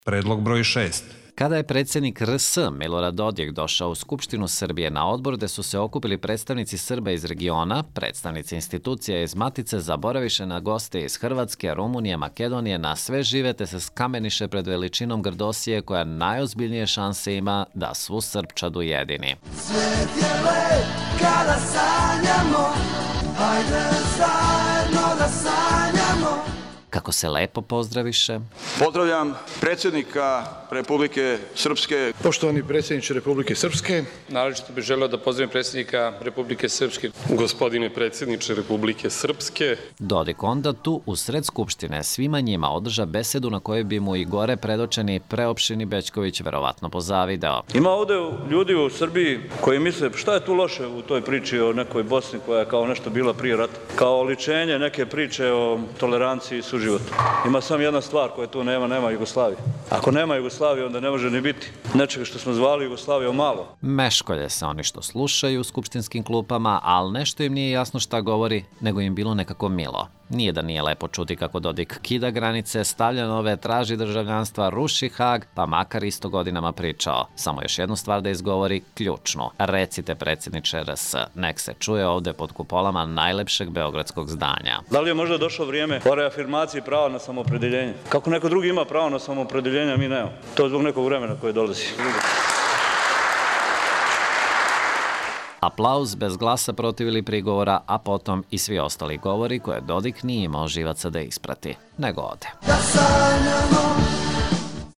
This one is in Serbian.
Predlog broj 6. Kada je predsjednik RS Milorad Dodik došao u Skupštinu Srbije na odbor gde su se okupili predstavnici Srba iz regiona, predstavnici institucija iz Matice zaboraviše na goste iz Hrvatske, Rumunije, Makedonije, na sve žive te se skameniše pred veličinom Grdosije koja najozbiljnije šanse ima da svu Srpčadu jedini. Svijet je lep kada sanjamo, hajde zajedno da sanjamo. Kako se lepo pozdraviše. Pozdravljam predsjednika Republike Srpske. Poštovani predsjedniče Republike Srpske. Naročito bih želeo da pozdravim predsjednika Republike Srpske. Gospodine predsjedniče Republike Srpske. Dodik onda tu, usred Skupštine, svima njima održa besedu na kojoj bi mu i gore predočeni preopštini Bećković verovatno pozavideo. Ima ovde ljudi u Srbiji koji misle šta je tu loše u toj priči o nekoj Bosni koja je kao nešto bila prije rata. Kao oličenje neke priče o toleranciji i suživotu. Ima samo jedna stvar koja tu nema Jugoslavije. Ako nema Jugoslavije, onda ne može ni biti nečega što smo zvali Jugoslavijom malo. Meškolje se oni što slušaju u skupštinskim klupama, ali nešto im nije jasno šta govori, nego im bilo nekako milo. Nije da nije lepo čuti kako Dodik kida granice, stavlja nove, traži državljanstva, ruši Hag, pa makar isto godinama pričao. Samo još jednu stvar da izgovori, ključnu. Recite predsjedniče RS, nek se čuje ovde pod kupolama najlepšeg beogradskog zdanja. Da li je možda došlo vrijeme o reafirmaciji prava na samoopredeljenje? Kako neko drugi ima pravo na samoopredeljenje, a mi nemamo. To je zbog nekog vremena koje dolazi. Aplauz bez glasa protiv ili prigovora, a potom i svi ostali govori koje Dodik nije imao živaca da isprati, nego ode. Da sanjamo,